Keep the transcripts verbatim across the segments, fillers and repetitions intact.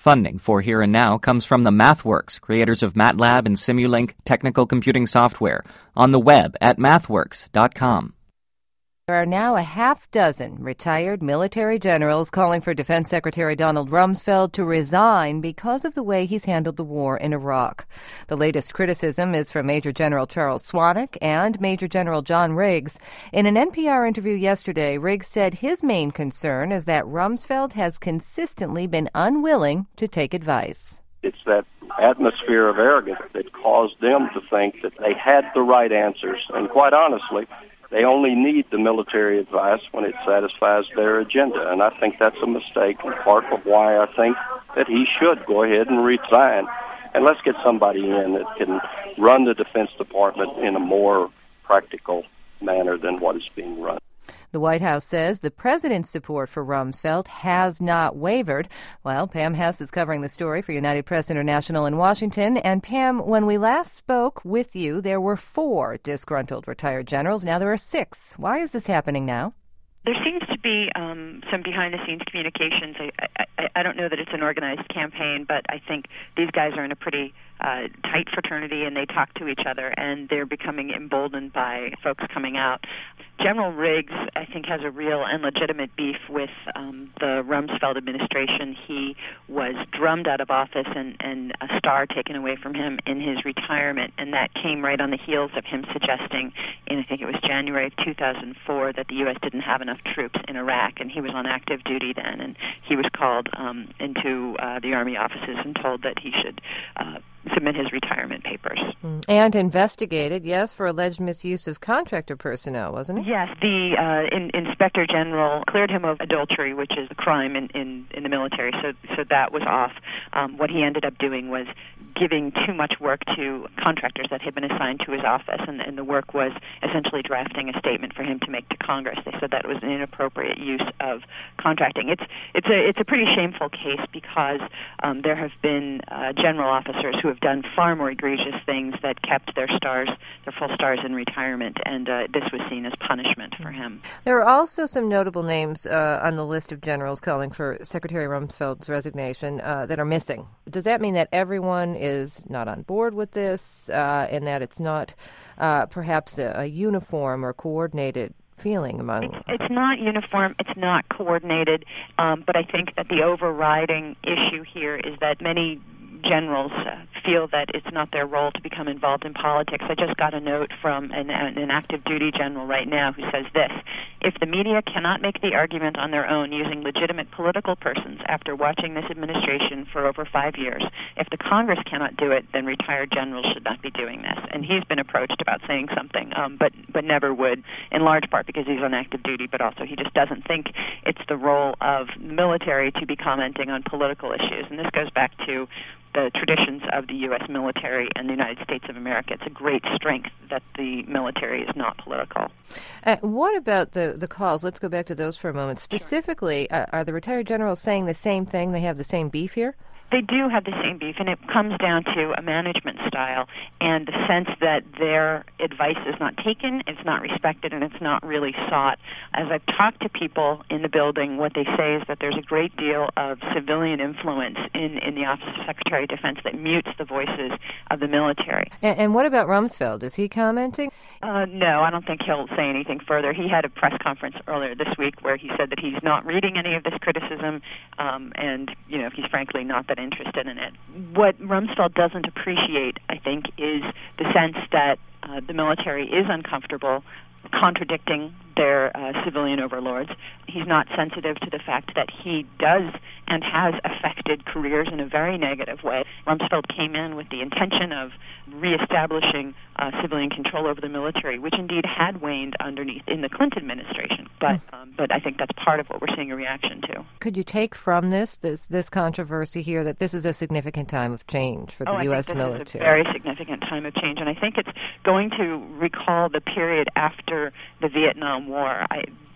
Funding for Here and Now comes from the MathWorks, creators of MATLAB and Simulink technical computing software, on the web at mathworks dot com. There are now a half dozen retired military generals calling for Defense Secretary Donald Rumsfeld to resign because of the way he's handled the war in Iraq. The latest criticism is from Major General Charles Swanwick and Major General John Riggs. In an N P R interview yesterday, Riggs said his main concern is that Rumsfeld has consistently been unwilling to take advice. It's that atmosphere of arrogance that caused them to think that they had the right answers. And quite honestly, they only need the military advice when it satisfies their agenda. And I think that's a mistake, and part of why I think that he should go ahead and resign. And let's get somebody in that can run the Defense Department in a more practical manner than what is being run. The White House says the president's support for Rumsfeld has not wavered. Well, Pam Hess is covering the story for United Press International in Washington. And Pam, when we last spoke with you, there were four disgruntled retired generals. Now there are six. Why is this happening now? There seems to be um, some behind-the-scenes communications. I, I, I don't know that it's an organized campaign, but I think these guys are in a pretty uh, tight fraternity, and they talk to each other, and they're becoming emboldened by folks coming out. General Riggs, I think, has a real and legitimate beef with um, the Rumsfeld administration. He was drummed out of office and, and a star taken away from him in his retirement, and that came right on the heels of him suggesting in, I think it was January of two thousand four, that the U S didn't have enough troops in Iraq, and he was on active duty then, and he was called um, into uh, the Army offices and told that he should uh, submit his retirement papers. And investigated, yes, for alleged misuse of contractor personnel, wasn't it? Yes, the uh, in, Inspector General cleared him of adultery, which is a crime in, in, in the military, so so that was off. Um, what he ended up doing was giving too much work to contractors that had been assigned to his office, and, and the work was essentially drafting a statement for him to make to Congress. They said that it was an inappropriate use of contracting. It's it's a it's a pretty shameful case because um, there have been uh, general officers who have done far more egregious things that kept their stars, their full stars, in retirement, and uh, this was seen as punishment for him. There are also some notable names uh, on the list of generals calling for Secretary Rumsfeld's resignation uh, that are missing. Does that mean that everyone is not on board with this, uh, and that it's not uh, perhaps a, a uniform or coordinated feeling among... It's, it's not uniform, it's not coordinated, um, but I think that the overriding issue here is that many generals uh, feel that it's not their role to become involved in politics. I just got a note from an, an active duty general right now who says this: if the media cannot make the argument on their own using legitimate political persons after watching this administration for over five years, if the Congress cannot do it, then retired generals should not be doing this. And he's been approached about saying something, um, but, but never would, in large part because he's on active duty, but also he just doesn't think it's the role of the military to be commenting on political issues. And this goes back to the traditions of the U S military and the United States of America. It's a great strength that the military is not political. Uh, what about the, the calls? Let's go back to those for a moment. Specifically, sure. uh, are the retired generals saying the same thing? They have the same beef here? They do have the same beef, and it comes down to a management style and the sense that their advice is not taken, it's not respected, and it's not really sought. As I've talked to people in the building, what they say is that there's a great deal of civilian influence in, in the Office of Secretary of Defense that mutes the voices of the military. And, and what about Rumsfeld? Is he commenting? Uh, no, I don't think he'll say anything further. He had a press conference earlier this week where he said that he's not reading any of this criticism, um, and, you know, he's frankly not that interested in it. What Rumsfeld doesn't appreciate, I think, is the sense that uh, the military is uncomfortable contradicting their uh, civilian overlords. He's not sensitive to the fact that he does and has affected careers in a very negative way. Rumsfeld came in with the intention of reestablishing uh, civilian control over the military, which indeed had waned underneath in the Clinton administration. But um, but I think that's part of what we're seeing a reaction to. Could you take from this this this controversy here that this is a significant time of change for the oh, U S I think military? This is a very significant time of change, and I think it's going to recall the period after the Vietnam War. I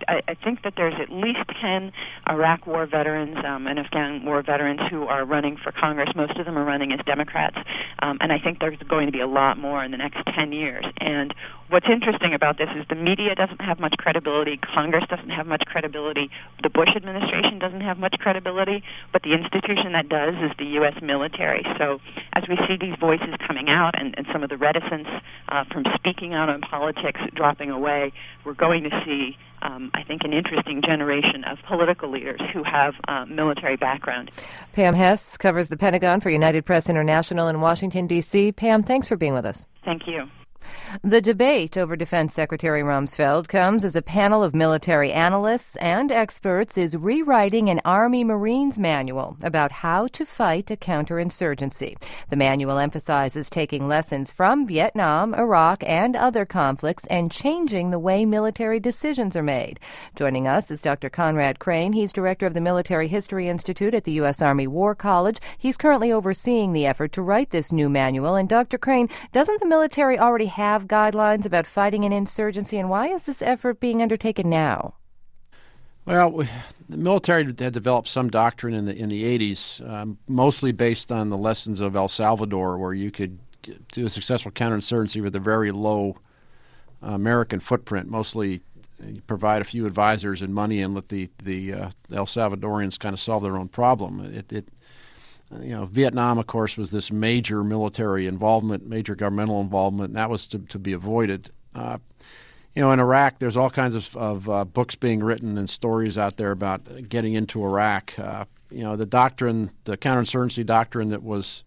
I, I think that there's at least ten Iraq War veterans um, and Afghan War veterans who are running for Congress. Most of them are running as Democrats, um, and I think there's going to be a lot more in the next ten years. And what's interesting about this is the media doesn't have much credibility, Congress doesn't have much credibility, the Bush administration doesn't have much credibility, but the institution that does is the U S military. So as we see these voices coming out and, and some of the reticence uh, from speaking out on politics dropping away, we're going to see, um, I think, an interesting generation of political leaders who have uh, military background. Pam Hess covers the Pentagon for United Press International in Washington, D C Pam, thanks for being with us. Thank you. The debate over Defense Secretary Rumsfeld comes as a panel of military analysts and experts is rewriting an Army Marines manual about how to fight a counterinsurgency. The manual emphasizes taking lessons from Vietnam, Iraq, and other conflicts and changing the way military decisions are made. Joining us is Doctor Conrad Crane. He's director of the Military History Institute at the U S. Army War College. He's currently overseeing the effort to write this new manual. And Doctor Crane, doesn't the military already have guidelines about fighting an insurgency, and why is this effort being undertaken now? Well, we, the military had developed some doctrine in the in the eighties, um, mostly based on the lessons of El Salvador, where you could do a successful counterinsurgency with a very low uh, American footprint. Mostly, you provide a few advisors and money and let the the uh, El Salvadorians kind of solve their own problem. It, it You know, Vietnam, of course, was this major military involvement, major governmental involvement, and that was to, to be avoided. Uh, you know, in Iraq, there's all kinds of, of uh, books being written and stories out there about getting into Iraq. Uh, you know, the doctrine, the counterinsurgency doctrine that was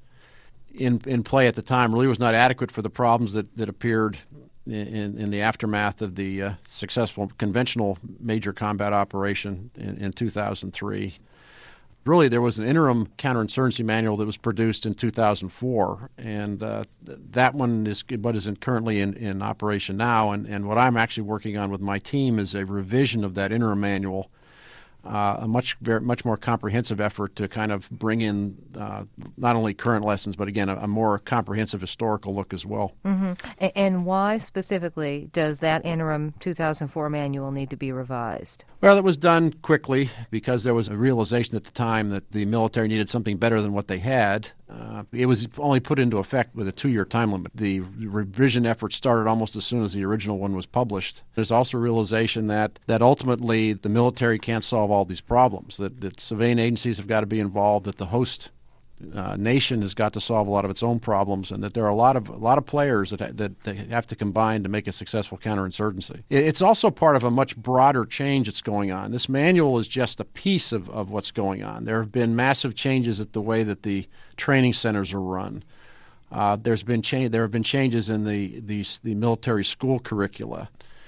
in in play at the time really was not adequate for the problems that, that appeared in, in the aftermath of the uh, successful conventional major combat operation in, in two thousand three. Really, there was an interim counterinsurgency manual that was produced in two thousand four, and uh, th- that one is what is in currently in, in operation now. And, and what I'm actually working on with my team is a revision of that interim manual, uh, a much very, much more comprehensive effort to kind of bring in uh, not only current lessons, but again, a, a more comprehensive historical look as well. Mm-hmm. A- and why specifically does that interim two thousand four manual need to be revised? Well, it was done quickly because there was a realization at the time that the military needed something better than what they had. Uh, it was only put into effect with a two-year time limit. The revision effort started almost as soon as the original one was published. There's also a realization that, that ultimately the military can't solve all these problems, that, that civilian agencies have got to be involved, that the host Uh, nation has got to solve a lot of its own problems, and that there are a lot of a lot of players that ha- that they have to combine to make a successful counterinsurgency. It, it's also part of a much broader change that's going on. This manual is just a piece of, of what's going on. There have been massive changes at the way that the training centers are run. Uh, there's been cha- there have been changes in the the, the military school curricula.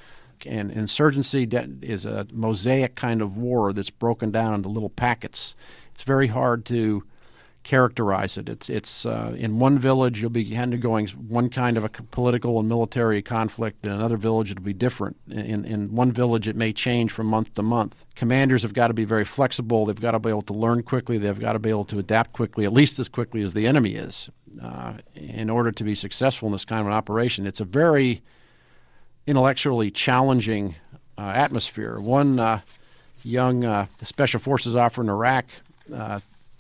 And insurgency de- is a mosaic kind of war that's broken down into little packets. It's very hard to characterize it. It's it's uh, in one village you'll be undergoing one kind of a political and military conflict. In another village it'll be different. In in one village it may change from month to month. Commanders have got to be very flexible. They've got to be able to learn quickly. They've got to be able to adapt quickly, at least as quickly as the enemy is, uh, in order to be successful in this kind of an operation. It's a very intellectually challenging uh, atmosphere. One uh, young uh, special forces officer in Iraq uh,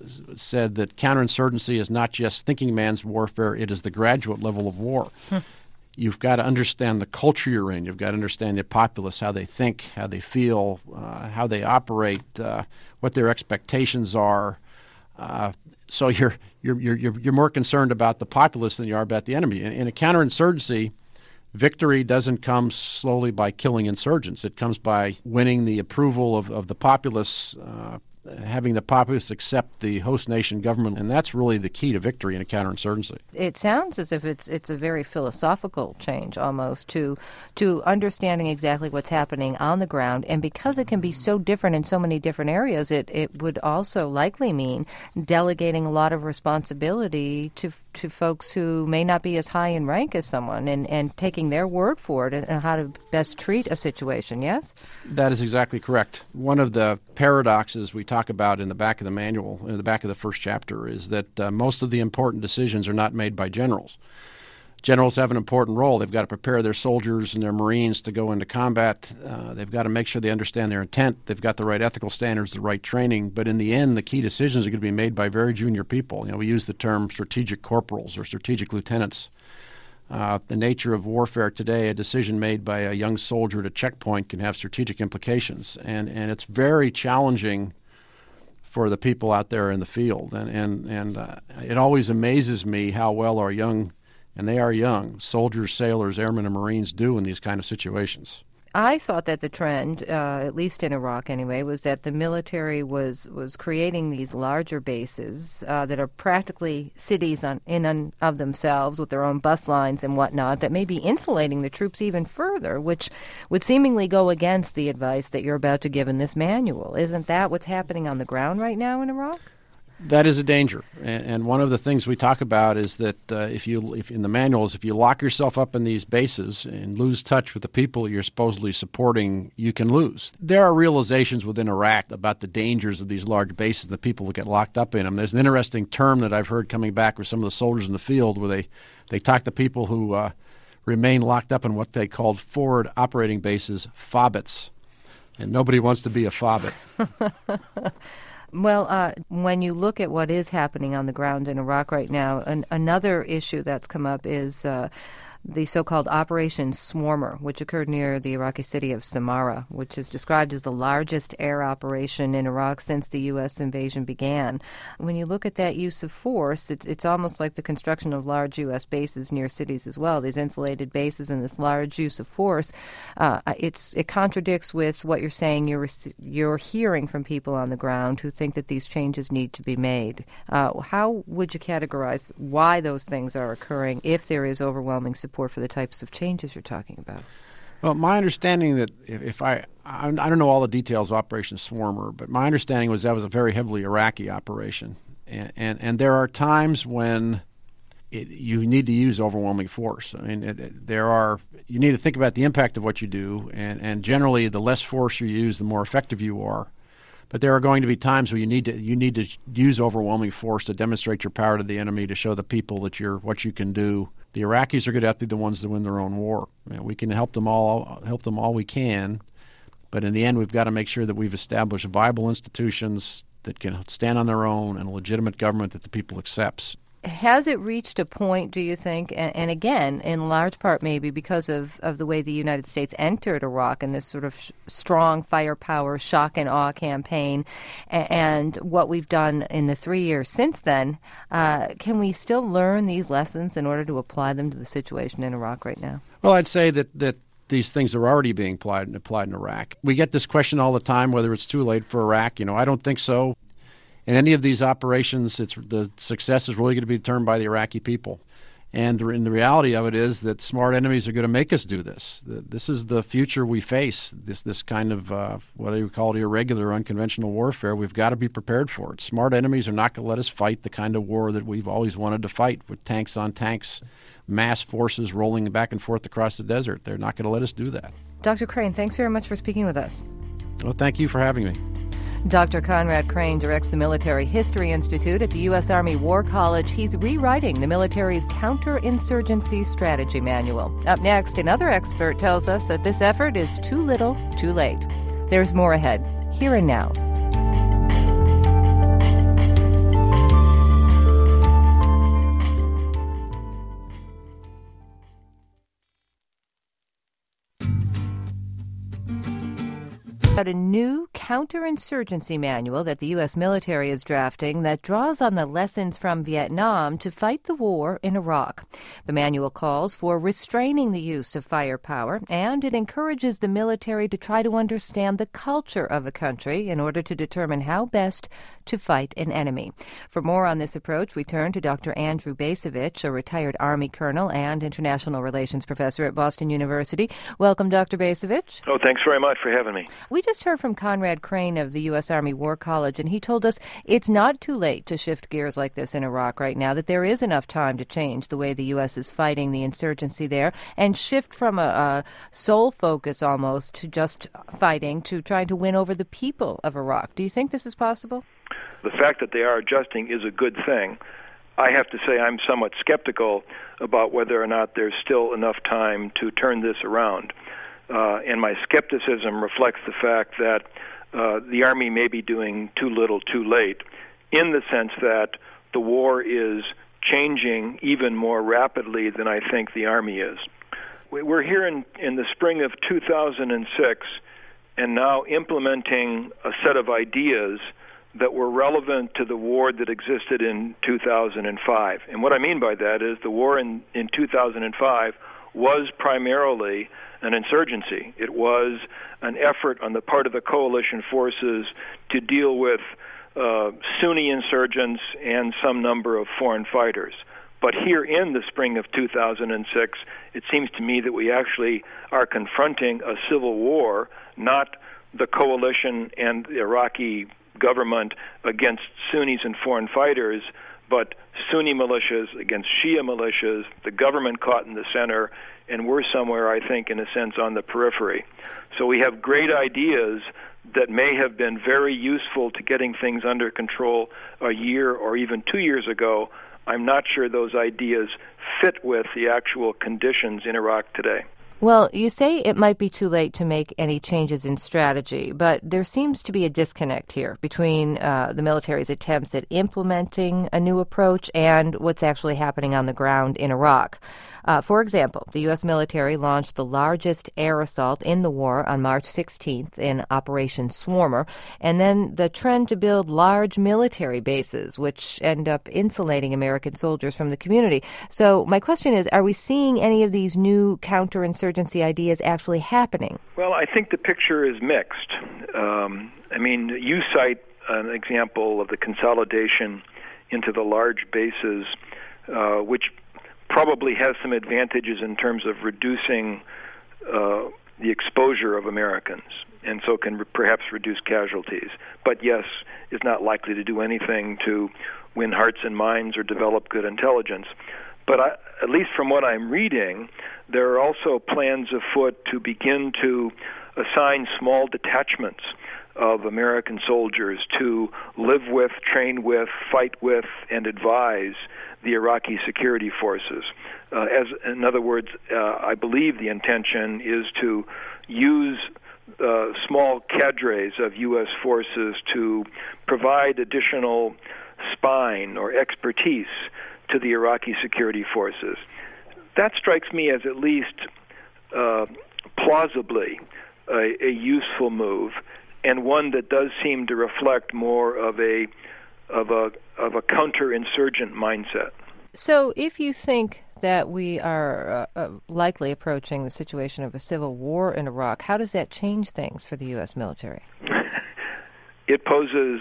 said that counterinsurgency is not just thinking man's warfare, it is the graduate level of war. Hmm. You've got to understand the culture you're in. You've got to understand the populace, how they think, how they feel, uh, how they operate, uh, what their expectations are. Uh, so you're, you're you're you're more concerned about the populace than you are about the enemy. In, in a counterinsurgency, victory doesn't come slowly by killing insurgents. It comes by winning the approval of, of the populace, uh, having the populace accept the host nation government, and that's really the key to victory in a counterinsurgency. It sounds as if it's it's a very philosophical change almost to to understanding exactly what's happening on the ground, and because it can be so different in so many different areas, it, it would also likely mean delegating a lot of responsibility to to folks who may not be as high in rank as someone, and, and taking their word for it and, and how to best treat a situation, yes? That is exactly correct. One of the paradoxes we talk about in the back of the manual, in the back of the first chapter, is that uh, most of the important decisions are not made by generals. generals have an important role. They've got to prepare their soldiers and their Marines to go into combat. Uh, they've got to make sure they understand their intent. They've got the right ethical standards, the right training. But in the end, the key decisions are going to be made by very junior people. You know, we use the term strategic corporals or strategic lieutenants. Uh, the nature of warfare today, a decision made by a young soldier at a checkpoint can have strategic implications. And, and it's very challenging for the people out there in the field. And, and, and uh, it always amazes me how well our young, and they are young, soldiers, sailors, airmen, and Marines do in these kind of situations. I thought that the trend, uh, at least in Iraq anyway, was that the military was, was creating these larger bases uh, that are practically cities on, in and of themselves with their own bus lines and whatnot that may be insulating the troops even further, which would seemingly go against the advice that you're about to give in this manual. Isn't that what's happening on the ground right now in Iraq? That is a danger, and, and one of the things we talk about is that uh, if you, if in the manuals, if you lock yourself up in these bases and lose touch with the people you're supposedly supporting, you can lose. There are realizations within Iraq about the dangers of these large bases, the people that get locked up in them. There's an interesting term that I've heard coming back with some of the soldiers in the field where they, they talk to people who uh, remain locked up in what they called forward operating bases, FOBITs, and nobody wants to be a FOBIT. Well, uh, when you look at what is happening on the ground in Iraq right now, an, another issue that's come up is uh, the so-called Operation Swarmer, which occurred near the Iraqi city of Samarra, which is described as the largest air operation in Iraq since the U S invasion began. When you look at that use of force, it's it's almost like the construction of large U S bases near cities as well. These insulated bases and this large use of force, uh, it's it contradicts with what you're saying you're you're hearing from people on the ground who think that these changes need to be made. Uh, how would you categorize why those things are occurring if there is overwhelming support for the types of changes you're talking about? Well, my understanding that if, if I, I, I don't know all the details of Operation Swarmer, but my understanding was that was a very heavily Iraqi operation. And, and, and there are times when it, you need to use overwhelming force. I mean, it, it, there are, you need to think about the impact of what you do, and, and generally the less force you use, the more effective you are. But there are going to be times where you need to you need to use overwhelming force to demonstrate your power to the enemy, to show the people that you're what you can do. The Iraqis are going to have to be the ones that win their own war. I mean, we can help them all help them all we can, but in the end, we've got to make sure that we've established viable institutions that can stand on their own and a legitimate government that the people accepts. Has it reached a point, do you think, and, and again, in large part maybe because of, of the way the United States entered Iraq in this sort of sh- strong firepower, shock and awe campaign, and, and what we've done in the three years since then, uh, can we still learn these lessons in order to apply them to the situation in Iraq right now? Well, I'd say that, that these things are already being applied, applied in Iraq. We get this question all the time, whether it's too late for Iraq. You know, I don't think so. In any of these operations, it's the success is really going to be determined by the Iraqi people. And in the reality of it is that smart enemies are going to make us do this. This is the future we face, this this kind of, uh, what do you call it, irregular, unconventional warfare. We've got to be prepared for it. Smart enemies are not going to let us fight the kind of war that we've always wanted to fight, with tanks on tanks, mass forces rolling back and forth across the desert. They're not going to let us do that. Doctor Crane, thanks very much for speaking with us. Well, thank you for having me. Doctor Conrad Crane directs the Military History Institute at the U S. Army War College. He's rewriting the military's counterinsurgency strategy manual. Up next, another expert tells us that this effort is too little, too late. There's more ahead, here and now. About a new counterinsurgency manual that the U S military is drafting that draws on the lessons from Vietnam to fight the war in Iraq. The manual calls for restraining the use of firepower, and it encourages the military to try to understand the culture of a country in order to determine how best to fight an enemy. For more on this approach, we turn to Doctor Andrew Bacevich, a retired Army colonel and international relations professor at Boston University. Welcome, Doctor Bacevich. Oh, thanks very much for having me. We just heard from Conrad Crane of the U S. Army War College, and he told us it's not too late to shift gears like this in Iraq right now, that there is enough time to change the way the U S is fighting the insurgency there and shift from a, a sole focus almost to just fighting to trying to win over the people of Iraq. Do you think this is possible? The fact that they are adjusting is a good thing. I have to say I'm somewhat skeptical about whether or not there's still enough time to turn this around. Uh, and my skepticism reflects the fact that uh, the Army may be doing too little too late, in the sense that the war is changing even more rapidly than I think the Army is. We're here in, in the spring of two thousand six and now implementing a set of ideas that were relevant to the war that existed in two thousand five. And what I mean by that is the war in, in two thousand five was primarily an insurgency. It was an effort on the part of the coalition forces to deal with uh, Sunni insurgents and some number of foreign fighters. But here in the spring of two thousand six, it seems to me that we actually are confronting a civil war, not the coalition and the Iraqi government against Sunnis and foreign fighters, but Sunni militias against Shia militias, the government caught in the center, and we're somewhere, I think, in a sense, on the periphery. So we have great ideas that may have been very useful to getting things under control a year or even two years ago. I'm not sure those ideas fit with the actual conditions in Iraq today. Well, you say it might be too late to make any changes in strategy, but there seems to be a disconnect here between uh, the military's attempts at implementing a new approach and what's actually happening on the ground in Iraq. Uh, for example, the U S military launched the largest air assault in the war on March sixteenth in Operation Swarmer, and then the trend to build large military bases, which end up insulating American soldiers from the community. So my question is, are we seeing any of these new counterinsurgency ideas actually happening? Well, I think the picture is mixed. Um, I mean, you cite an example of the consolidation into the large bases, uh, which probably has some advantages in terms of reducing uh, the exposure of Americans, and so can re- perhaps reduce casualties. But yes, is not likely to do anything to win hearts and minds or develop good intelligence. But I, at least from what I'm reading, there are also plans afoot to begin to assign small detachments of American soldiers to live with, train with, fight with, and advise the Iraqi security forces. Uh, as in other words, uh, I believe the intention is to use uh, small cadres of U S forces to provide additional spine or expertise to the Iraqi security forces. That strikes me as at least uh, plausibly a, a useful move, and one that does seem to reflect more of a of a of a counterinsurgent mindset. So, if you think that we are uh, uh, likely approaching the situation of a civil war in Iraq, how does that change things for the U S military? It poses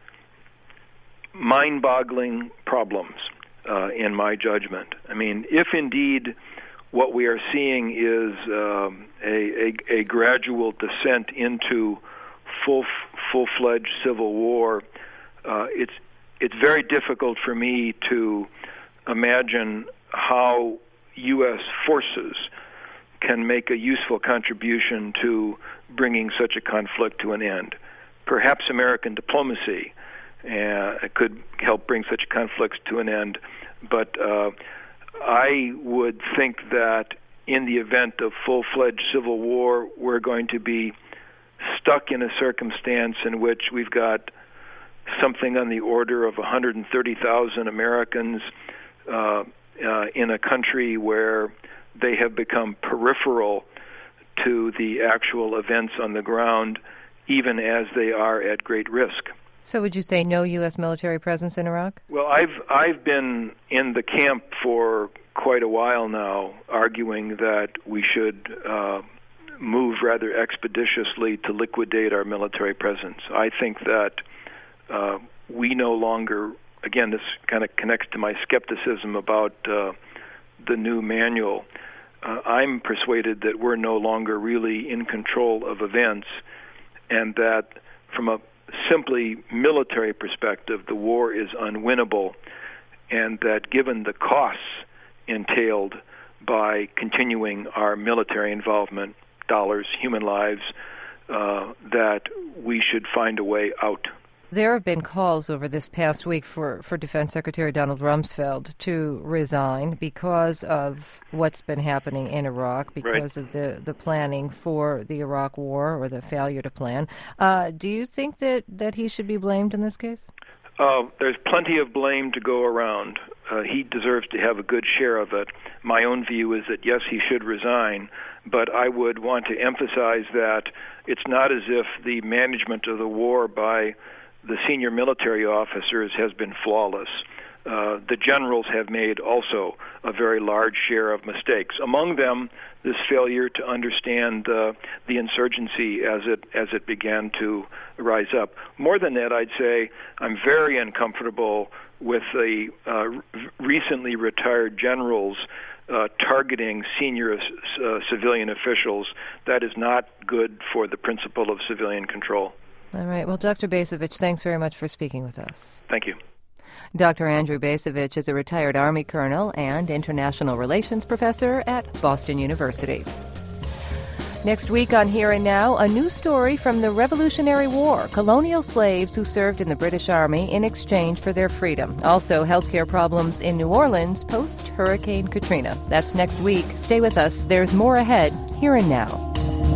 mind-boggling problems, uh, in my judgment. I mean, if indeed what we are seeing is um, a, a, a gradual descent into full full-fledged civil war, uh, it's it's very difficult for me to imagine how U S forces can make a useful contribution to bringing such a conflict to an end. Perhaps American diplomacy uh, could help bring such conflicts to an end, but uh, I would think that in the event of full-fledged civil war, we're going to be stuck in a circumstance in which we've got something on the order of one hundred thirty thousand Americans uh, uh, in a country where they have become peripheral to the actual events on the ground, even as they are at great risk. So would you say no U S military presence in Iraq? Well, I've I've been in the camp for quite a while now, arguing that we should uh, move rather expeditiously to liquidate our military presence. I think that uh, we no longer, again, this kind of connects to my skepticism about uh, the new manual. Uh, I'm persuaded that we're no longer really in control of events, and that from a simply military perspective, the war is unwinnable, and that given the costs entailed by continuing our military involvement, dollars, human lives, uh, that we should find a way out. There have been calls over this past week for, for Defense Secretary Donald Rumsfeld to resign because of what's been happening in Iraq, because right. of the, the planning for the Iraq War or the failure to plan. Uh, do you think that, that he should be blamed in this case? Uh, there's plenty of blame to go around. Uh, he deserves to have a good share of it. My own view is that, yes, he should resign, but I would want to emphasize that it's not as if the management of the war by the senior military officers has been flawless. Uh, the generals have made also a very large share of mistakes. Among them, this failure to understand uh, the insurgency as it as it began to rise up. More than that, I'd say I'm very uncomfortable with the uh, recently retired generals uh, targeting senior uh, civilian officials. That is not good for the principle of civilian control. All right. Well, Doctor Bacevich, thanks very much for speaking with us. Thank you. Doctor Andrew Bacevich is a retired Army colonel and international relations professor at Boston University. Next week on Here and Now, a new story from the Revolutionary War, colonial slaves who served in the British Army in exchange for their freedom. Also, healthcare problems in New Orleans post-Hurricane Katrina. That's next week. Stay with us. There's more ahead. Here and Now.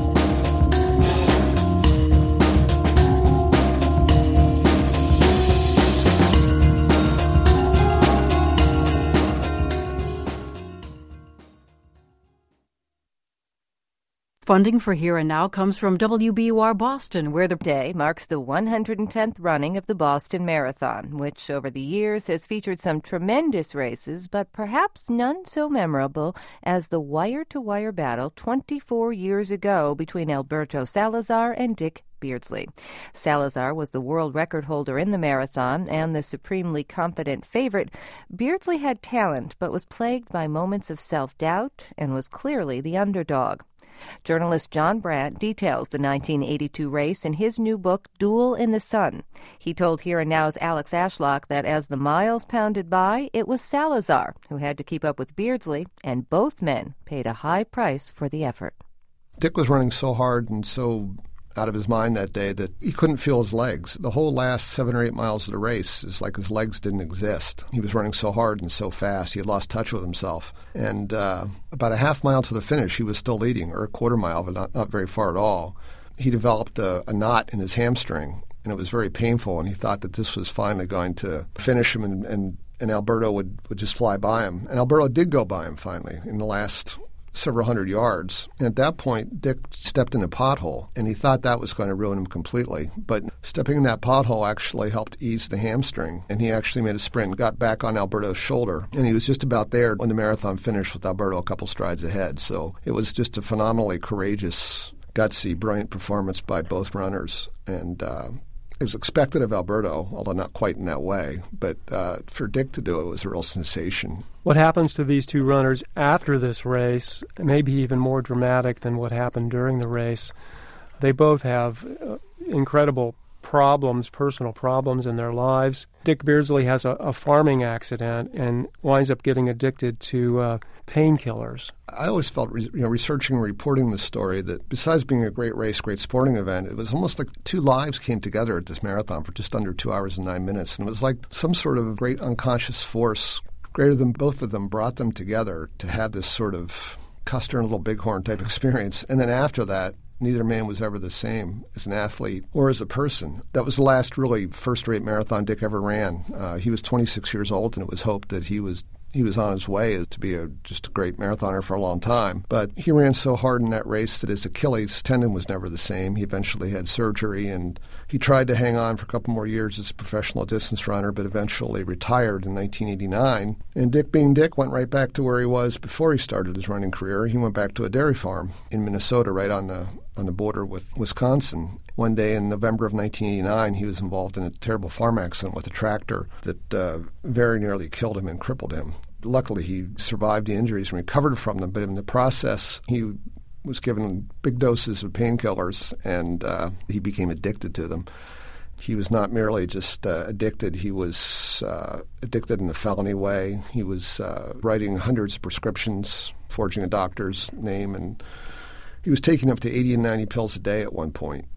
Funding for Here and Now comes from W B U R Boston, where the day marks the one hundred tenth running of the Boston Marathon, which over the years has featured some tremendous races, but perhaps none so memorable as the wire-to-wire battle twenty-four years ago between Alberto Salazar and Dick Beardsley. Salazar was the world record holder in the marathon and the supremely competent favorite. Beardsley had talent, but was plagued by moments of self-doubt and was clearly the underdog. Journalist John Brandt details the nineteen eighty-two race in his new book, Duel in the Sun. He told Here and Now's Alex Ashlock that as the miles pounded by, it was Salazar who had to keep up with Beardsley, and both men paid a high price for the effort. Dick was running so hard and so out of his mind that day that he couldn't feel his legs. The whole last seven or eight miles of the race is like his legs didn't exist. He was running so hard and so fast. He had lost touch with himself. And uh, about a half mile to the finish, he was still leading, or a quarter mile, but not, not very far at all. He developed a, a knot in his hamstring, and it was very painful, and he thought that this was finally going to finish him, and, and, and Alberto would, would just fly by him. And Alberto did go by him finally in the last several hundred yards. And at that point, Dick stepped in a pothole, and he thought that was going to ruin him completely. But stepping in that pothole actually helped ease the hamstring, and he actually made a sprint and got back on Alberto's shoulder. And he was just about there when the marathon finished with Alberto a couple strides ahead. So it was just a phenomenally courageous, gutsy, brilliant performance by both runners. And uh, it was expected of Alberto, although not quite in that way. But uh, for Dick to do it was a real sensation. What happens to these two runners after this race may be even more dramatic than what happened during the race. They both have uh, incredible problems, personal problems in their lives. Dick Beardsley has a, a farming accident and winds up getting addicted to uh, painkillers. I always felt, you know, researching and reporting this story, that besides being a great race, great sporting event, it was almost like two lives came together at this marathon for just under two hours and nine minutes. And it was like some sort of great unconscious force, greater than both of them, brought them together to have this sort of Custer and Little Bighorn type experience. And then after that, neither man was ever the same as an athlete or as a person. That was the last really first-rate marathon Dick ever ran. Uh, he was twenty-six years old, and it was hoped that he was he was on his way to be a, just a great marathoner for a long time. But he ran so hard in that race that his Achilles tendon was never the same. He eventually had surgery, and he tried to hang on for a couple more years as a professional distance runner, but eventually retired in nineteen eighty-nine. And Dick, being Dick, went right back to where he was before he started his running career. He went back to a dairy farm in Minnesota, right on the on the border with Wisconsin. One day in November of nineteen eighty-nine, he was involved in a terrible farm accident with a tractor that uh, very nearly killed him and crippled him. Luckily, he survived the injuries and recovered from them, but in the process, he was given big doses of painkillers, and uh, he became addicted to them. He was not merely just uh, addicted, he was uh, addicted in a felony way. He was uh, writing hundreds of prescriptions, forging a doctor's name, and he was taking up to eighty and ninety pills a day at one point.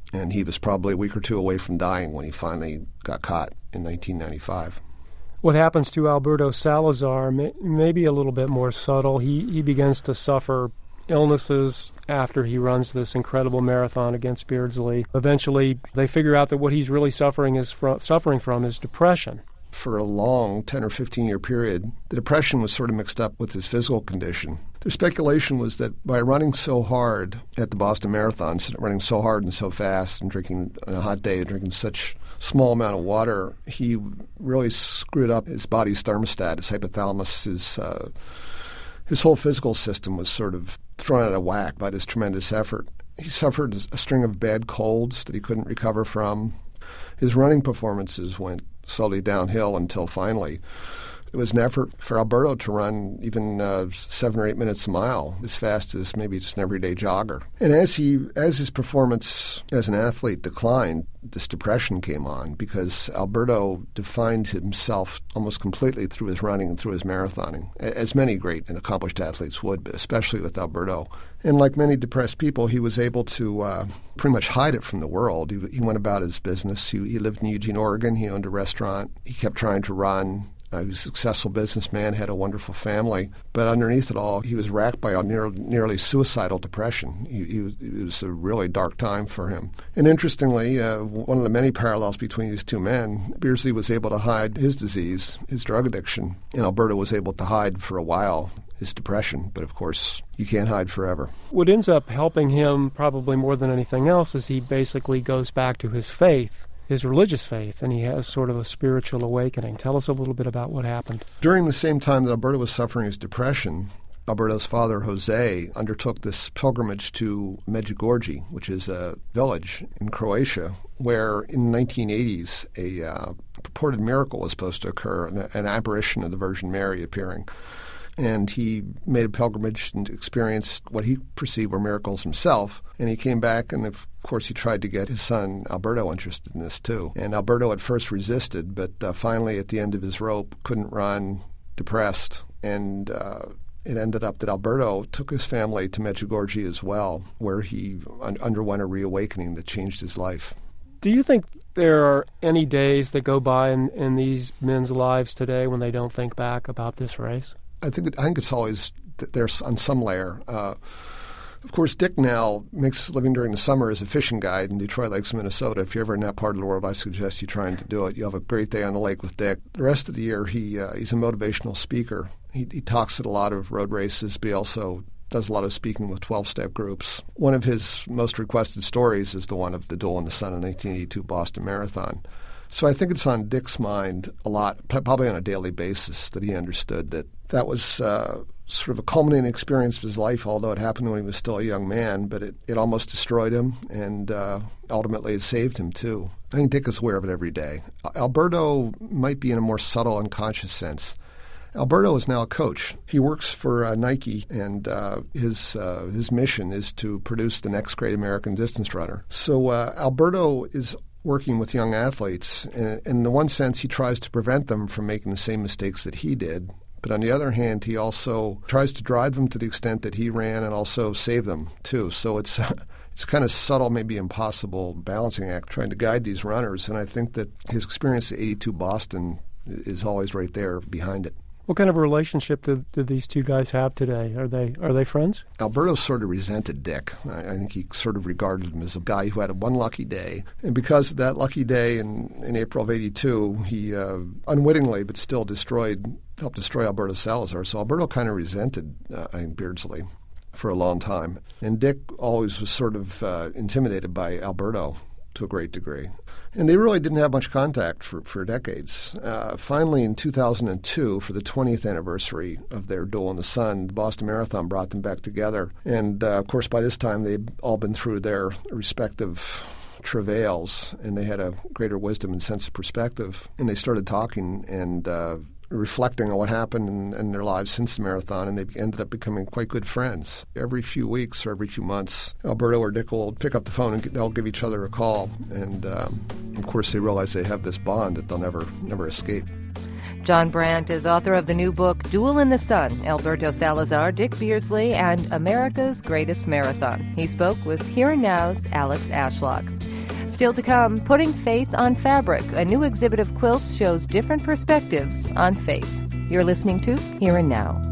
And he was probably a week or two away from dying when he finally got caught in nineteen ninety-five. What happens to Alberto Salazar may, may be a little bit more subtle. He, he begins to suffer illnesses after he runs this incredible marathon against Beardsley. Eventually, they figure out that what he's really suffering is from, suffering from is depression. For a long ten or fifteen year period, the depression was sort of mixed up with his physical condition. The speculation was that by running so hard at the Boston Marathon, running so hard and so fast and drinking on a hot day, drinking such small amount of water, he really screwed up his body's thermostat, his hypothalamus, his, uh, his whole physical system was sort of thrown out of whack by this tremendous effort. He suffered a string of bad colds that he couldn't recover from. His running performances went slowly downhill until finally it was an effort for Alberto to run even uh, seven or eight minutes a mile as fast as maybe just an everyday jogger. And as he, as his performance as an athlete declined, this depression came on because Alberto defined himself almost completely through his running and through his marathoning, as many great and accomplished athletes would, but especially with Alberto. And like many depressed people, he was able to uh, pretty much hide it from the world. He, he went about his business. He, he lived in Eugene, Oregon. He owned a restaurant. He kept trying to run. Uh, he was a successful businessman, had a wonderful family. But underneath it all, he was racked by a near, nearly suicidal depression. He, he was, it was a really dark time for him. And interestingly, uh, one of the many parallels between these two men, Beardsley was able to hide his disease, his drug addiction, and Alberto was able to hide for a while his depression. But of course, you can't hide forever. What ends up helping him probably more than anything else is he basically goes back to his faith, his religious faith, and he has sort of a spiritual awakening. Tell us a little bit about what happened. During the same time that Alberto was suffering his depression, Alberto's father, Jose, undertook this pilgrimage to Medjugorje, which is a village in Croatia, where in the nineteen eighties a uh, purported miracle was supposed to occur, an, an apparition of the Virgin Mary appearing. And he made a pilgrimage and experienced what he perceived were miracles himself. And he came back, and of course he tried to get his son Alberto interested in this too. And Alberto at first resisted, but uh, finally at the end of his rope, couldn't run, depressed. And uh, it ended up that Alberto took his family to Medjugorje as well, where he un- underwent a reawakening that changed his life. Do you think there are any days that go by in, in these men's lives today when they don't think back about this race? I think I think it's always there's on some layer. Uh, of course, Dick now makes a living during the summer as a fishing guide in Detroit Lakes, Minnesota. If you're ever in that part of the world, I suggest you trying to do it. You have a great day on the lake with Dick. The rest of the year, he uh, he's a motivational speaker. He, he talks at a lot of road races, but he also does a lot of speaking with twelve-step groups. One of his most requested stories is the one of the Duel in the Sun in nineteen eighty-two Boston Marathon. So I think it's on Dick's mind a lot, probably on a daily basis, that he understood that that was uh, sort of a culminating experience of his life, although it happened when he was still a young man, but it, it almost destroyed him, and uh, ultimately it saved him too. I think Dick is aware of it every day. Alberto might be in a more subtle, unconscious sense. Alberto is now a coach. He works for uh, Nike, and uh, his uh, his mission is to produce the next great American distance runner. So uh, Alberto is working with young athletes, and in the one sense, he tries to prevent them from making the same mistakes that he did. But on the other hand, he also tries to drive them to the extent that he ran and also save them, too. So it's it's kind of subtle, maybe impossible balancing act trying to guide these runners. And I think that his experience at eighty-two Boston is always right there behind it. What kind of a relationship do, do these two guys have today? Are they are they friends? Alberto sort of resented Dick. I, I think he sort of regarded him as a guy who had a one lucky day. And because of that lucky day in, in April of eighty-two, he uh, unwittingly but still destroyed, helped destroy Alberto Salazar. So Alberto kind of resented uh, I think Beardsley for a long time. And Dick always was sort of uh, intimidated by Alberto to a great degree. And they really didn't have much contact for, for decades. Uh, finally, in two thousand two, for the twentieth anniversary of their Duel in the Sun, the Boston Marathon brought them back together. And, uh, of course, by this time, they'd all been through their respective travails, and they had a greater wisdom and sense of perspective. And they started talking and uh, reflecting on what happened in, in their lives since the marathon, and they ended up becoming quite good friends. Every few weeks or every few months, Alberto or Dick will pick up the phone and they'll give each other a call. And, um, of course, they realize they have this bond that they'll never, never escape. John Brandt is author of the new book, Duel in the Sun, Alberto Salazar, Dick Beardsley, and America's Greatest Marathon. He spoke with Here and Now's Alex Ashlock. Still to come, Putting Faith on Fabric. A new exhibit of quilts shows different perspectives on faith. You're listening to Here and Now.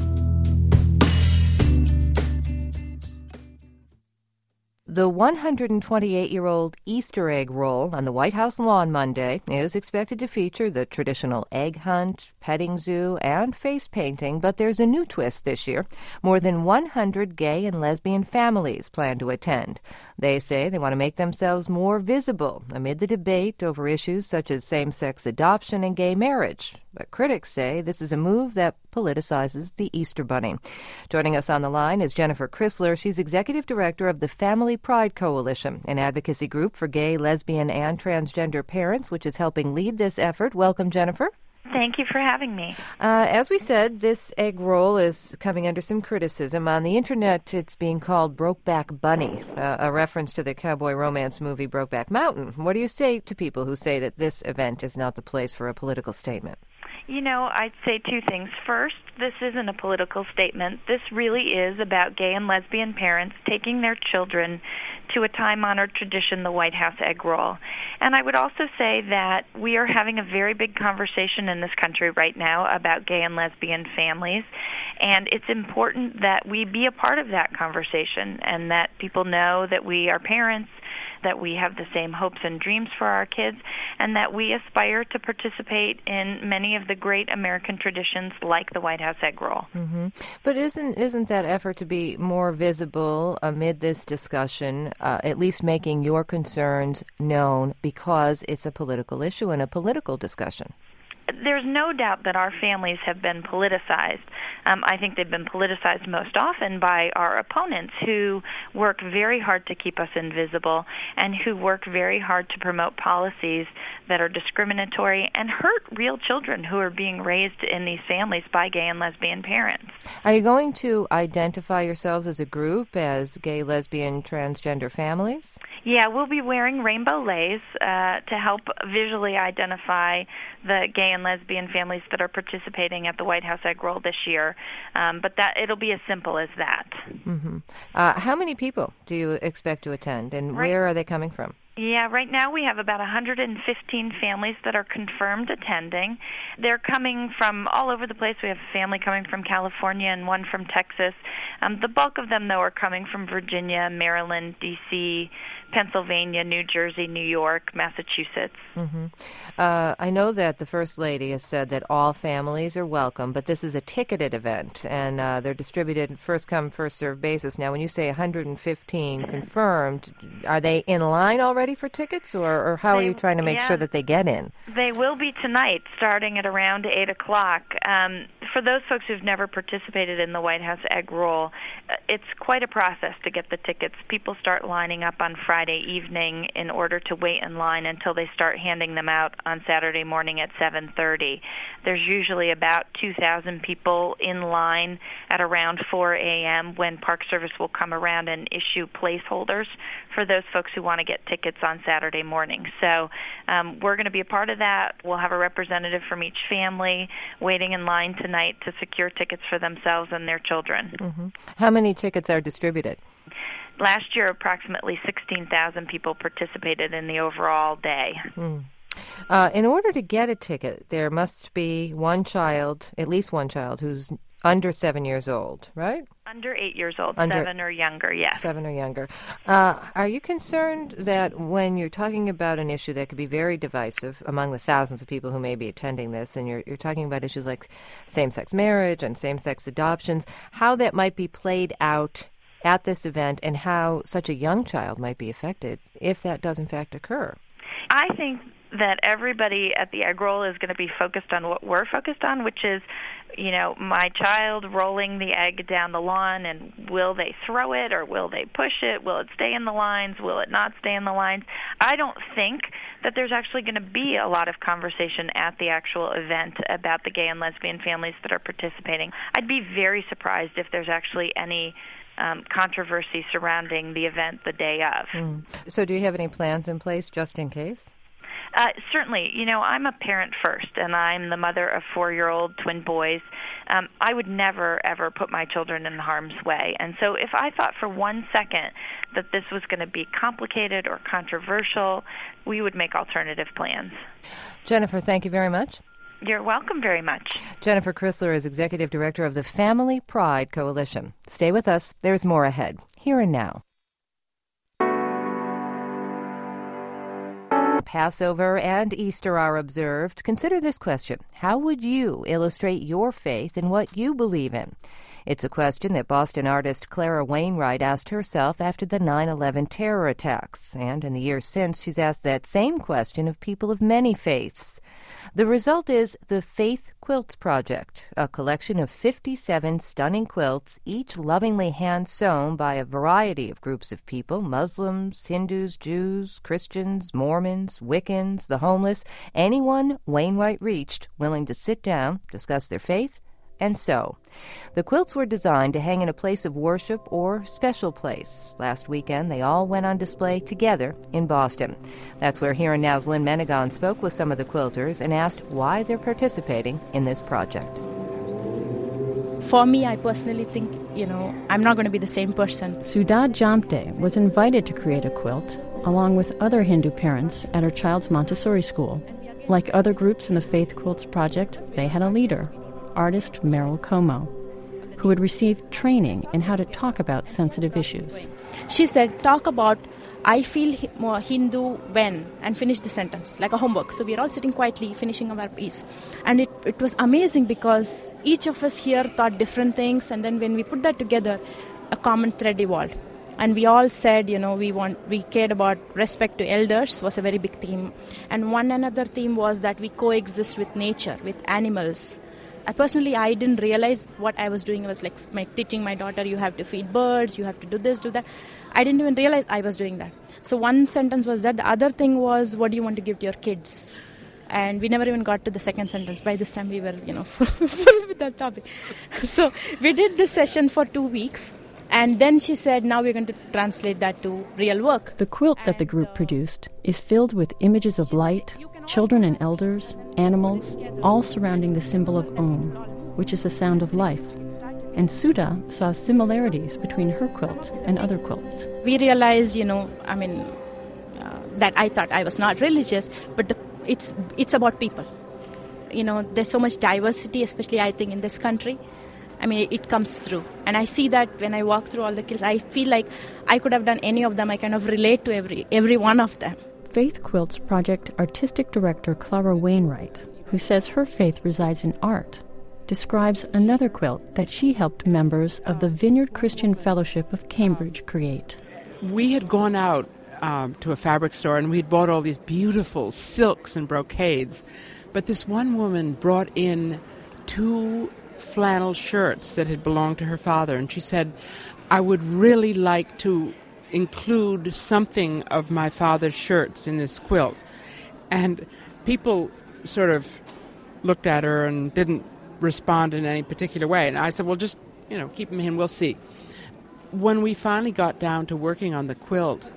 The one hundred twenty-eight-year-old Easter egg roll on the White House lawn Monday is expected to feature the traditional egg hunt, petting zoo, and face painting, but there's a new twist this year. More than one hundred gay and lesbian families plan to attend. They say they want to make themselves more visible amid the debate over issues such as same-sex adoption and gay marriage. But critics say this is a move that politicizes the Easter Bunny. Joining us on the line is Jennifer Chrysler. She's executive director of the Family Pride Coalition, an advocacy group for gay, lesbian, and transgender parents, which is helping lead this effort. Welcome, Jennifer. Thank you for having me. Uh, as we said, this egg roll is coming under some criticism. On the Internet, it's being called Brokeback Bunny, uh, a reference to the cowboy romance movie Brokeback Mountain. What do you say to people who say that this event is not the place for a political statement? You know, I'd say two things. First, this isn't a political statement. This really is about gay and lesbian parents taking their children to a time-honored tradition, the White House egg roll. And I would also say that we are having a very big conversation in this country right now about gay and lesbian families, and it's important that we be a part of that conversation and that people know that we are parents, that we have the same hopes and dreams for our kids, and that we aspire to participate in many of the great American traditions like the White House egg roll. Mm-hmm. But isn't isn't that effort to be more visible amid this discussion, uh, at least making your concerns known because it's a political issue and a political discussion? There's no doubt that our families have been politicized. Um, I think they've been politicized most often by our opponents who work very hard to keep us invisible and who work very hard to promote policies that are discriminatory and hurt real children who are being raised in these families by gay and lesbian parents. Are you going to identify yourselves as a group, as gay, lesbian, transgender families? Yeah, we'll be wearing rainbow leis uh, to help visually identify the gay and lesbian families that are participating at the White House egg roll this year. Um, but that it'll be as simple as that. Mm-hmm. Uh, how many people do you expect to attend, and right. where are they coming from? Yeah, right now we have about one hundred fifteen families that are confirmed attending. They're coming from all over the place. We have a family coming from California and one from Texas. Um, the bulk of them, though, are coming from Virginia, Maryland, D C, Pennsylvania, New Jersey, New York, Massachusetts. Mm-hmm. Uh, I know that the First Lady has said that all families are welcome, but this is a ticketed event, and uh, they're distributed first-come, first-served basis. Now, when you say one hundred fifteen confirmed, are they in line already for tickets, or, or how they, are you trying to make yeah, sure that they get in? They will be tonight, starting at around eight o'clock. Um, for those folks who've never participated in the White House egg roll, uh, it's quite a process to get the tickets. People start lining up on Friday evening in order to wait in line until they start handing them out on Saturday morning at seven thirty. There's usually about two thousand people in line at around four a.m. when Park Service will come around and issue placeholders for those folks who want to get tickets on Saturday morning. So um, we're going to be a part of that. We'll have a representative from each family waiting in line tonight to secure tickets for themselves and their children. Mm-hmm. How many tickets are distributed? Last year, approximately sixteen thousand people participated in the overall day. Mm. Uh, in order to get a ticket, there must be one child, at least one child, who's under seven years old, right? Under eight years old, under seven or younger, yes. Seven or younger. Uh, are you concerned that when you're talking about an issue that could be very divisive among the thousands of people who may be attending this, and you're, you're talking about issues like same-sex marriage and same-sex adoptions, how that might be played out at this event and how such a young child might be affected if that does in fact occur? I think that everybody at the egg roll is going to be focused on what we're focused on, which is, you know, my child rolling the egg down the lawn, and will they throw it or will they push it? Will it stay in the lines? Will it not stay in the lines? I don't think that there's actually going to be a lot of conversation at the actual event about the gay and lesbian families that are participating. I'd be very surprised if there's actually any um, controversy surrounding the event the day of. Mm. So do you have any plans in place just in case? Uh, certainly. You know, I'm a parent first, and I'm the mother of four-year-old twin boys. Um, I would never, ever put my children in harm's way. And so if I thought for one second that this was going to be complicated or controversial, we would make alternative plans. Jennifer, thank you very much. You're welcome very much. Jennifer Chrysler is Executive Director of the Family Pride Coalition. Stay with us. There's more ahead. Here and now. Passover and Easter are observed. Consider this question. How would you illustrate your faith in what you believe in? It's a question that Boston artist Clara Wainwright asked herself after the nine eleven terror attacks. And in the years since, she's asked that same question of people of many faiths. The result is the Faith Quilts Project, a collection of fifty-seven stunning quilts, each lovingly hand-sewn by a variety of groups of people, Muslims, Hindus, Jews, Christians, Mormons, Wiccans, the homeless, anyone Wainwright reached willing to sit down, discuss their faith, and sew. The quilts were designed to hang in a place of worship or special place. Last weekend, they all went on display together in Boston. That's where Here and Now's Lynn Menegon spoke with some of the quilters and asked why they're participating in this project. For me, I personally think, you know, I'm not going to be the same person. Sudha Jamte was invited to create a quilt along with other Hindu parents at her child's Montessori school. Like other groups in the Faith Quilts Project, they had a leader, artist Meryl Como, who had received training in how to talk about sensitive issues. She said, talk about, I feel more Hindu when, and finish the sentence, like a homework. So we're all sitting quietly, finishing our piece. And it, it was amazing because each of us here thought different things, and then when we put that together, a common thread evolved. And we all said, you know, we want, we cared about respect to elders was a very big theme. And one another theme was that we coexist with nature, with animals. I personally, I didn't realize what I was doing. I was like my, teaching my daughter, you have to feed birds, you have to do this, do that. I didn't even realize I was doing that. So one sentence was that. The other thing was, what do you want to give to your kids? And we never even got to the second sentence. By this time, we were, you know, full, full with that topic. So we did this session for two weeks. And then she said, now we're going to translate that to real work. The quilt that the group produced is filled with images of light, children and elders, animals, all surrounding the symbol of Om, which is the sound of life. And Sudha saw similarities between her quilt and other quilts. We realized, you know, I mean, uh, that I thought I was not religious, but the, it's it's about people. You know, there's so much diversity, especially I think in this country. I mean, it comes through. And I see that when I walk through all the quilts, I feel like I could have done any of them. I kind of relate to every every one of them. Faith Quilts Project Artistic Director Clara Wainwright, who says her faith resides in art, describes another quilt that she helped members of the Vineyard Christian Fellowship of Cambridge create. We had gone out um, to a fabric store and we had bought all these beautiful silks and brocades, but this one woman brought in two flannel shirts that had belonged to her father, and she said, I would really like to include something of my father's shirts in this quilt. And people sort of looked at her and didn't respond in any particular way. And I said, well, just, you know, keep them in, we'll see. When we finally got down to working on the quilt,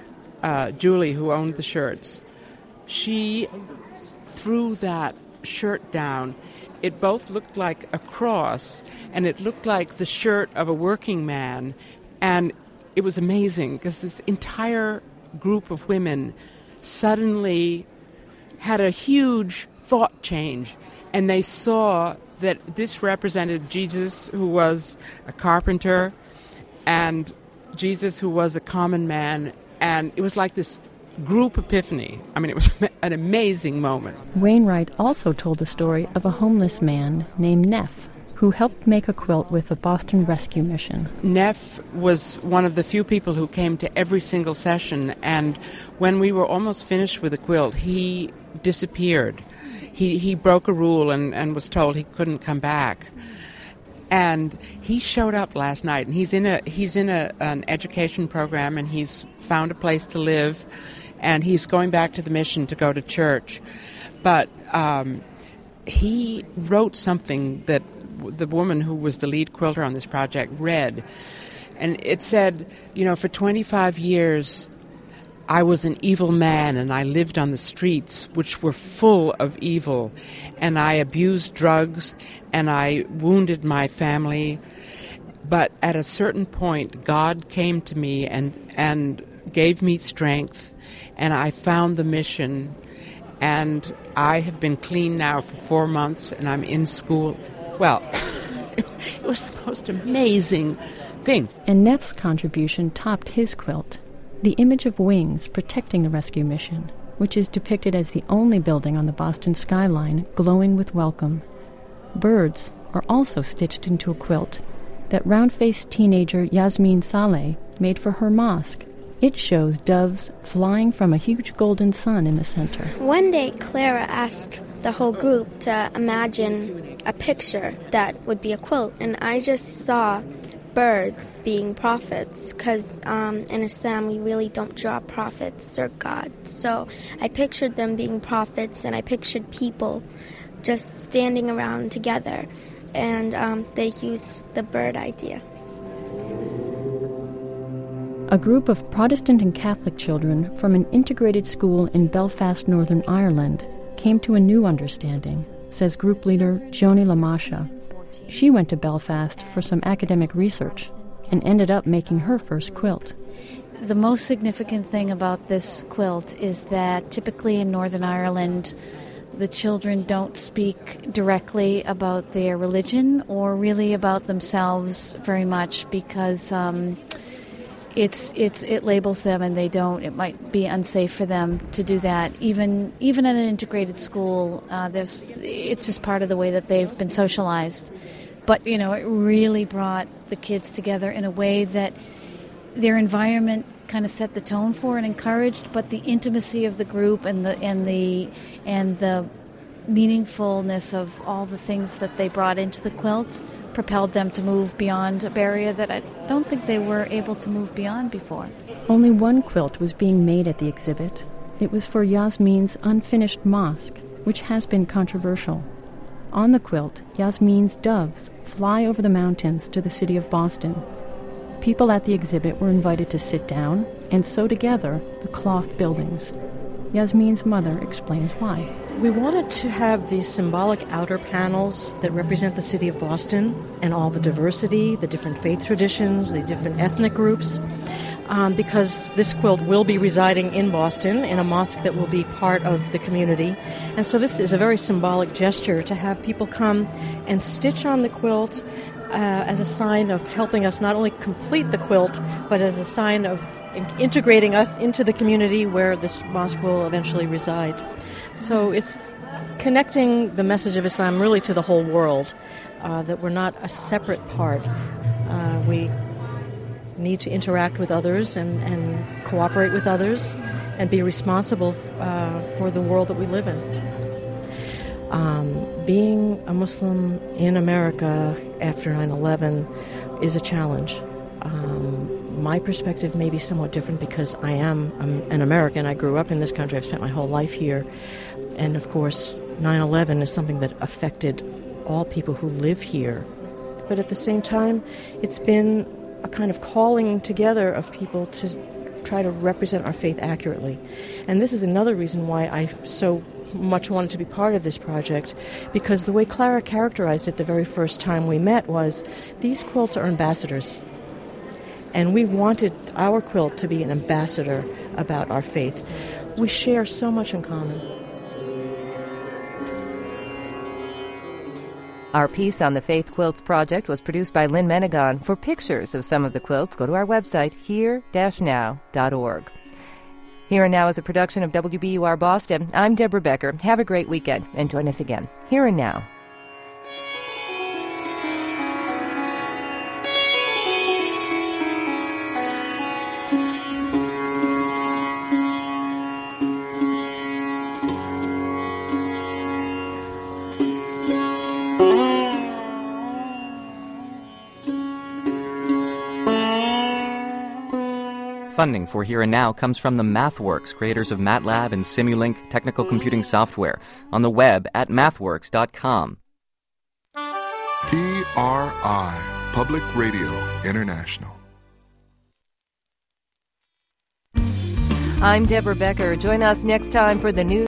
uh, Julie, who owned the shirts, she threw that shirt down. It both looked like a cross, and it looked like the shirt of a working man. And it was amazing, because this entire group of women suddenly had a huge thought change, and they saw that this represented Jesus, who was a carpenter, and Jesus, who was a common man, and it was like this group epiphany. I mean, it was an amazing moment. Wainwright also told the story of a homeless man named Neff, who helped make a quilt with the Boston Rescue Mission. Neff was one of the few people who came to every single session, and when we were almost finished with the quilt, he disappeared. He he broke a rule and, and was told he couldn't come back. And he showed up last night, and he's in a he's in a an education program, and he's found a place to live, and he's going back to the mission to go to church. But um, he wrote something that the woman who was the lead quilter on this project read, and it said, you know, for twenty-five years, I was an evil man and I lived on the streets, which were full of evil, and I abused drugs and I wounded my family. But at a certain point, God came to me and, and gave me strength, and I found the mission, and I have been clean now for four months, and I'm in school. Well, it was the most amazing thing. And Neff's contribution topped his quilt. The image of wings protecting the rescue mission, which is depicted as the only building on the Boston skyline glowing with welcome. Birds are also stitched into a quilt that round-faced teenager Yasmin Saleh made for her mosque. It shows doves flying from a huge golden sun in the center. One day, Clara asked the whole group to imagine a picture that would be a quilt, and I just saw birds being prophets, because um, in Islam we really don't draw prophets or gods. So I pictured them being prophets, and I pictured people just standing around together, and um, they used the bird idea. A group of Protestant and Catholic children from an integrated school in Belfast, Northern Ireland, came to a new understanding, says group leader Joni Lamasha. She went to Belfast for some academic research and ended up making her first quilt. The most significant thing about this quilt is that typically in Northern Ireland, the children don't speak directly about their religion or really about themselves very much because um, it's it's it labels them and they don't. It might be unsafe for them to do that. Even even at an integrated school, uh, there's it's just part of the way that they've been socialized. But you know, it really brought the kids together in a way that their environment kind of set the tone for and encouraged, but the intimacy of the group and the and the and the meaningfulness of all the things that they brought into the quilt propelled them to move beyond a barrier that I don't think they were able to move beyond before. Only one quilt was being made at the exhibit. It was for Yasmin's unfinished mosque, which has been controversial. On the quilt, Yasmin's doves fly over the mountains to the city of Boston. People at the exhibit were invited to sit down and sew together the cloth buildings. Yasmin's mother explains why. We wanted to have these symbolic outer panels that represent the city of Boston and all the diversity, the different faith traditions, the different ethnic groups, um, because this quilt will be residing in Boston in a mosque that will be part of the community. And so this is a very symbolic gesture to have people come and stitch on the quilt uh, as a sign of helping us not only complete the quilt, but as a sign of integrating us into the community where this mosque will eventually reside. So it's connecting the message of Islam really to the whole world, uh, that we're not a separate part. Uh, we need to interact with others and, and cooperate with others and be responsible uh, for the world that we live in. Um, being a Muslim in America after nine eleven is a challenge. Um, my perspective may be somewhat different because I am I'm an American. I grew up in this country. I've spent my whole life here. And, of course, nine eleven is something that affected all people who live here. But at the same time, it's been a kind of calling together of people to try to represent our faith accurately. And this is another reason why I so much wanted to be part of this project, because the way Clara characterized it the very first time we met was, these quilts are ambassadors. And we wanted our quilt to be an ambassador about our faith. We share so much in common. Our piece on the Faith Quilts Project was produced by Lynn Menegon. For pictures of some of the quilts, go to our website, here dash now dot org. Here and Now is a production of W B U R Boston. I'm Deborah Becker. Have a great weekend, and join us again, Here and Now. Funding for Here and Now comes from the MathWorks, creators of MATLAB and Simulink technical computing software, on the web at mathworks dot com. P R I, Public Radio International. I'm Deborah Becker. Join us next time for the news.